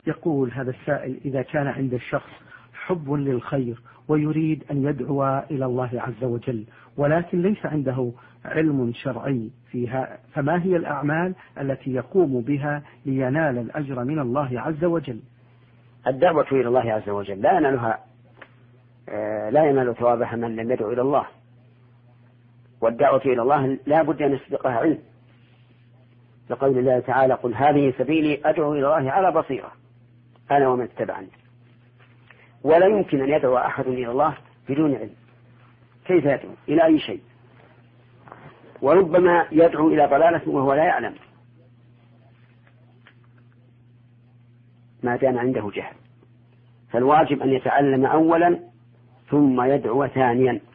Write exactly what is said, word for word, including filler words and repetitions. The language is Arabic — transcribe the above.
يقول هذا السائل: إذا كان عند الشخص حب للخير ويريد أن يدعو إلى الله عز وجل ولكن ليس عنده علم شرعي فيها، فما هي الأعمال التي يقوم بها لينال الأجر من الله عز وجل؟ الدعوة إلى الله عز وجل لا ينالها لا ينال ثوابها من لم يدعو إلى الله، والدعوة إلى الله لا بد أن يسبقها علم، لقول الله تعالى: قل هذه سبيلي أدعو إلى الله على بصيرة أنا ومن اتبعني. ولا يمكن أن يدعو أحد إلى الله بدون علم، كيف يدعو إلى أي شيء؟ وربما يدعو إلى ضلالة وهو لا يعلم ما دام عنده جهل، فالواجب أن يتعلم أولا ثم يدعو ثانيا.